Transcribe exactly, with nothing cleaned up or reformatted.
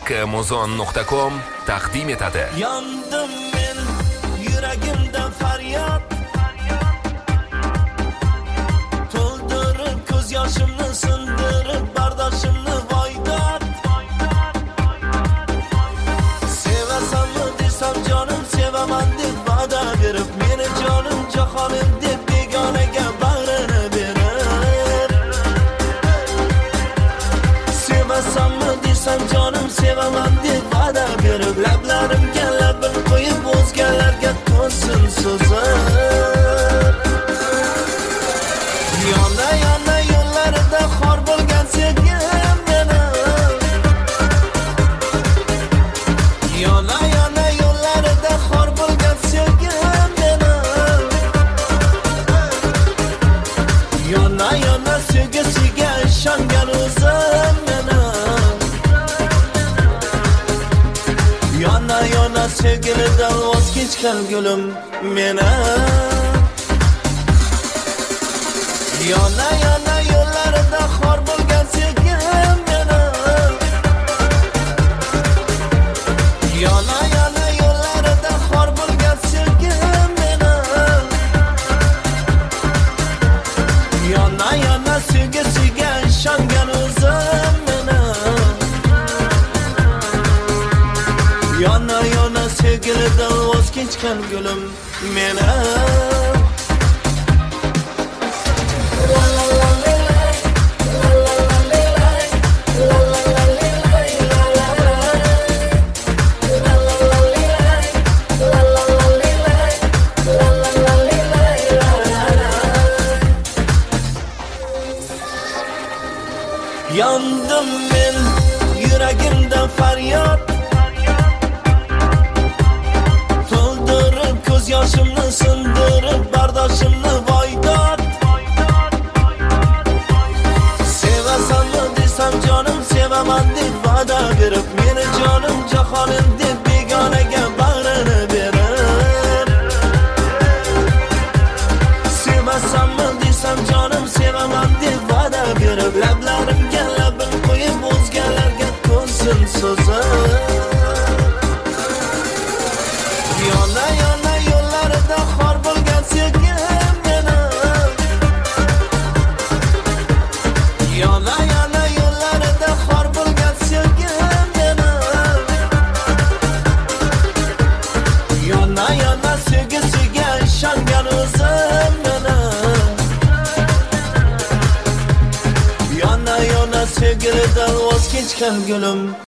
Muzon nuqta com taqdim etadi. Yandım men, yuragimda faryod, to'ldirib ko'z yoshimni sindirib bardoshimni voydod. Sevasanmi desam jonim, sevaman deb va'da berib, meni jonim jahonim deb begonaga bag'rini berib. Sevasanmi desam jonim, sevaman deb va'da berib, lablarimga labim qo'yib o'zgalarga to'sin so'zib. Yona yona yo'llarida xor bo'lgan sevgim mening, yona yona yo'llarida xor bo'lgan sevgim mening, yona yona sevgisiga ishongan o'zim mening, yona yona sevgilidan voz kechgan gulim mening. Yona yona yo'llarida xor bo'lgan sevgim mening, yona yona yo'llarida xor bo'lgan sevgim mening, yona yona sevgisiga ishongan o'zim mening, yona yona sevgilidan voz kechgan gulim mening. Yandım men, yuragimda faryod, to'ldirib ko'z yoshimni sindirib bardoshimni voydod. Sevasanmi desam jonim, sevaman deb va'da berib, meni jonim jahonim deb begonaga bag'rini berib. Sevasanmi desam jonim, sevaman deb va'da berib, lablarimga labim qo'yib o'zgalarga to'sin so'zib. Yona yona yo'llarida xor bo'lgan sevgim mening, yona yona yo'llarida xor bo'lgan sevgim mening, yona yona sevgisiga ishongan o'zim mening, yona yona sevgilidan voz kechgan gulim